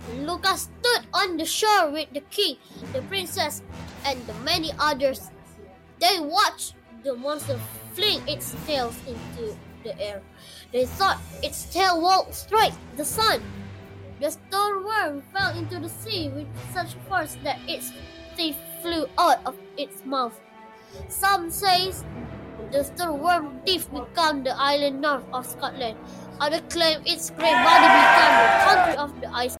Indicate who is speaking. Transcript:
Speaker 1: Lucas stood on the shore with the king, the princess, and the many others. They watched the monster fling its tails into the air. They thought its tail would strike the sun. The stone worm fell into the sea with such force that its teeth flew out of its mouth. Some say the stone worm teeth become the island north of Scotland. Others claim its great body became the country of the ice.